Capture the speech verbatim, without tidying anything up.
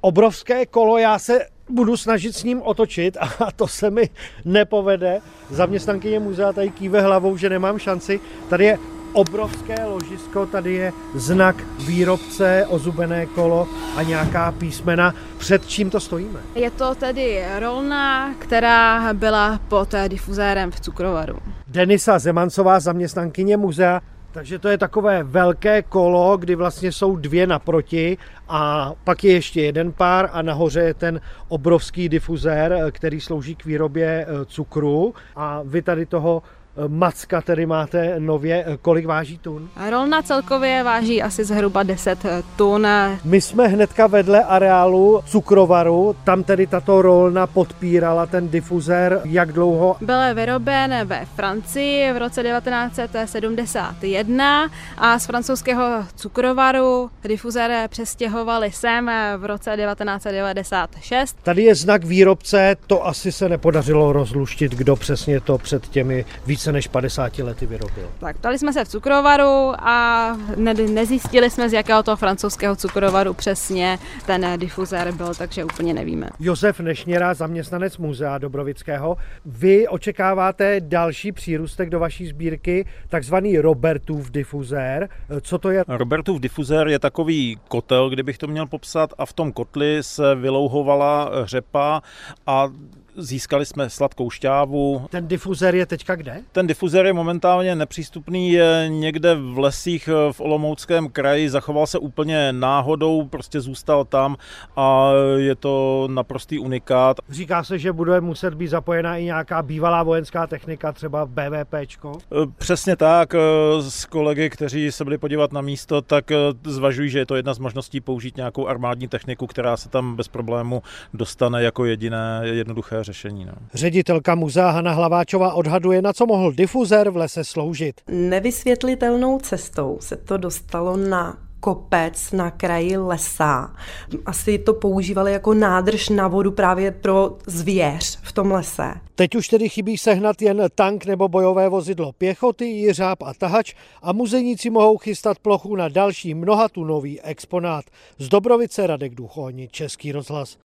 obrovské kolo, já se budu snažit s ním otočit a to se mi nepovede. Zaměstnankyně muzea tady kýve hlavou, že nemám šanci. Tady je obrovské ložisko, tady je znak výrobce, ozubené kolo a nějaká písmena. Před čím to stojíme? Je to tedy rolna, která byla pod difuzérem v cukrovaru. Denisa Zemancová, zaměstnankyně muzea. Takže to je takové velké kolo, kdy vlastně jsou dvě naproti a pak je ještě jeden pár a nahoře je ten obrovský difuzér, který slouží k výrobě cukru. A vy tady toho macka tedy máte nově. Kolik váží tun? Rolna celkově váží asi zhruba deset tun. My jsme hnedka vedle areálu cukrovaru, tam tedy tato rolna podpírala ten difuzér. Jak dlouho? Byl vyroben ve Francii v roce devatenáct set sedmdesát jedna a z francouzského cukrovaru difuzér přestěhovali sem v roce devatenáct set devadesát šest. Tady je znak výrobce, to asi se nepodařilo rozluštit, kdo přesně to před těmi více než padesáti lety vyrobil. Tak, ptali jsme se v cukrovaru a ne- nezjistili jsme, z jakého toho francouzského cukrovaru přesně ten difuzér byl, takže úplně nevíme. Josef Nešněra, zaměstnanec muzea Dobrovického. Vy očekáváte další přírůstek do vaší sbírky, takzvaný Robertův difuzér. Co to je? Robertův difuzér je takový kotel, kdybych to měl popsat, a v tom kotli se vylouhovala řepa a získali jsme sladkou šťávu. Ten difuzér je teďka kde? Ten difuzér je momentálně nepřístupný, je někde v lesích v Olomouckém kraji, zachoval se úplně náhodou, prostě zůstal tam a je to naprostý unikát. Říká se, že bude muset být zapojena i nějaká bývalá vojenská technika, třeba BVPčko? Přesně tak, s kolegy, kteří se byli podívat na místo, tak zvažují, že je to jedna z možností použít nějakou armádní techniku, která se tam bez problému dostane jako jediné jednoduché řešení. No. Ředitelka muzea Hana Hlaváčová odhaduje, na co mohl difuzér v lese sloužit. Nevysvětlitelnou cestou se to dostalo na kopec na kraji lesa. Asi to používali jako nádrž na vodu právě pro zvěř v tom lese. Teď už tedy chybí sehnat jen tank nebo bojové vozidlo pěchoty, jiřáb a tahač a muzejníci mohou chystat plochu na další mnohatunový exponát. Z Dobrovice Radek Duchoň, Český rozhlas.